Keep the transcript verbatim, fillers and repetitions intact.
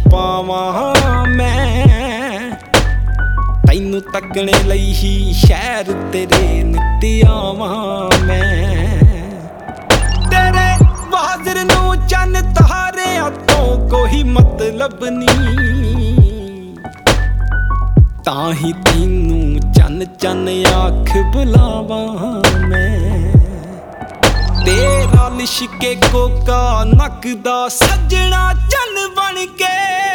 ਪਾਵਾਂ ਮੈਂ। ਤੈਨੂੰ ਤੱਕਣੇ ਲਈ ਹੀ ਸ਼ਹਿਰ ਤੇਰੇ ਨਿੱਤ ਆਵਾਂ ਮੈਂ। ਤੇਰੇ ਬਾਜ਼ਰ ਨੂੰ ਚੰਨ ਤਾਰਿਆਂ ਤੋਂ ਕੋਈ ਮਤਲਬ ਨੀ, ਤਾਂ ਹੀ ਤੈਨੂੰ ਚੰਨ ਚੰਨ ਆਖ ਬੁਲਾਵਾਂ ਮੈਂ। ਤੇਰਾ ਲਿਸ਼ਕੇ ਕੋਕਾ ਨੱਕ ਦਾ ਸੱਜਣਾ ਚੰਨ ਬਣ ਕੇ